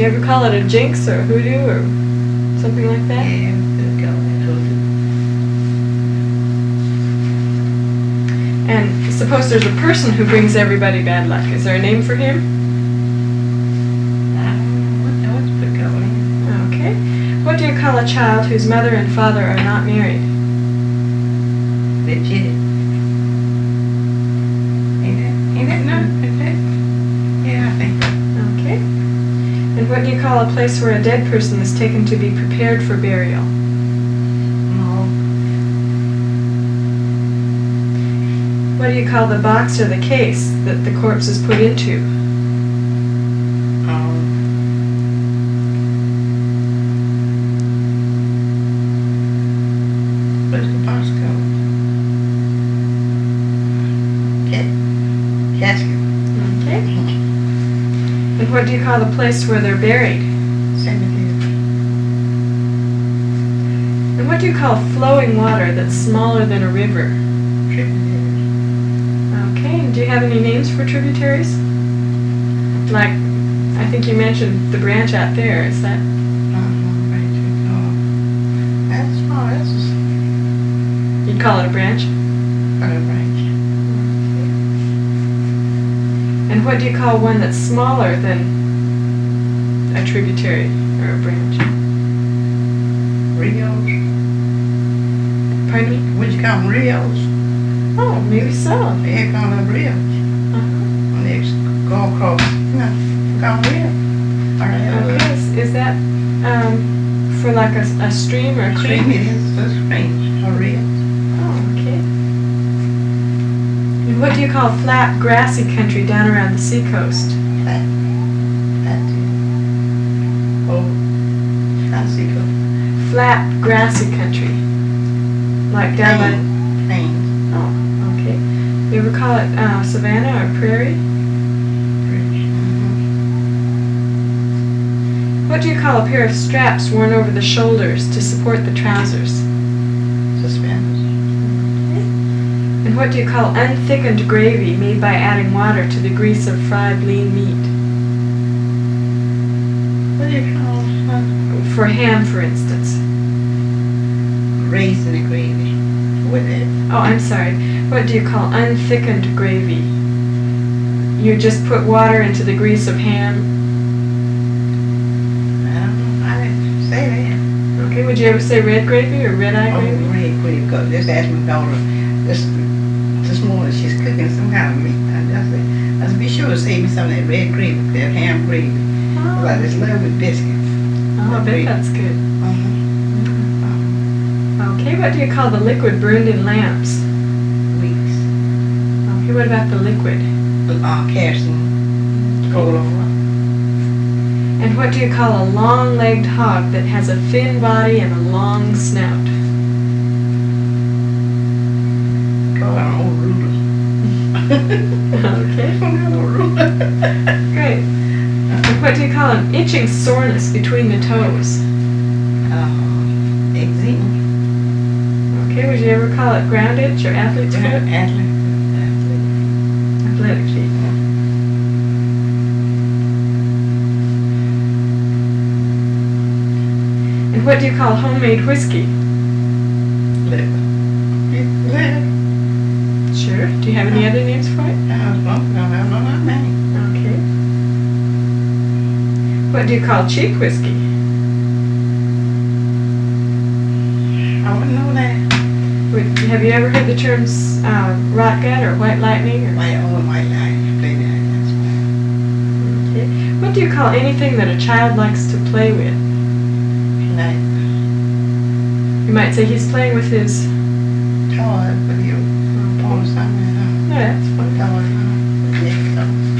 ever call it a jinx or a hoodoo or something like that? Yeah, we call it hoodoo. And suppose there's a person who brings everybody bad luck. Is there a name for him? I don't know what to call him. Okay. What do you call a child whose mother and father are not married? Legit. Ain't that no? Yeah, I think so. Okay. And what do you call a place where a dead person is taken to be prepared for burial? What do you call the box or the case that the corpse is put into? What's the box called? Casket. Okay. And what do you call the place where they're buried? Cemetery. And what do you call flowing water that's smaller than a river? Tributary. Okay, and do you have any names for tributaries? Like, I think you mentioned the branch out there, is that? Branch. That's small. That's You'd call it a branch? a branch. And what do you call one that's smaller than a tributary or a branch? Rios. Pardon me? Would you call them Rios? Oh, maybe so. They call them Rios. When they go across, call them Rios. Okay, is that for like a stream or a creek? Stream, it is a stream, a Rios. Oh, okay. And what do you call flat, grassy country down around the seacoast? That Flat, grassy country. Like down by... Plains. Oh, okay. You ever call it savanna or prairie? What do you call a pair of straps worn over the shoulders to support the trousers? Suspenders. And what do you call unthickened gravy made by adding water to the grease of fried lean meat? What do you call For ham, for instance. raisin and gravy? With it. Oh, I'm sorry. What do you call unthickened gravy? You just put water into the grease of ham. I don't know. I didn't say that. Okay, would you ever say red gravy or red-eye gravy? Red gravy. Because just asked my daughter this morning. She's cooking some kind of meat. I said, be sure to save me some of that red gravy, that ham gravy. Oh. I just love with biscuits. Oh, I bet that's good. Uh-huh. Okay, what do you call the liquid burned in lamps? Weeks. Okay, what about the liquid? Kerosene. Coal oil. And what do you call a long-legged hog that has a thin body and a long snout? Call it an old ruler. Okay, An old ruler. great. And what do you call an itching soreness between the toes? Eczema. Okay, would you ever call it ground itch or athlete's foot? Athletic feet. And what do you call homemade whiskey? Liquor. Sure. Do you have any other names for it? I don't have no name. Okay. What do you call cheap whiskey? I wouldn't know that. Have you ever heard the terms rot gut or white lightning? Or? White line. Play that. That's fine. Okay. What do you call anything that a child likes to play with? Like You might say he's playing with his... toy, but you pull something. No, that's fine. Toy.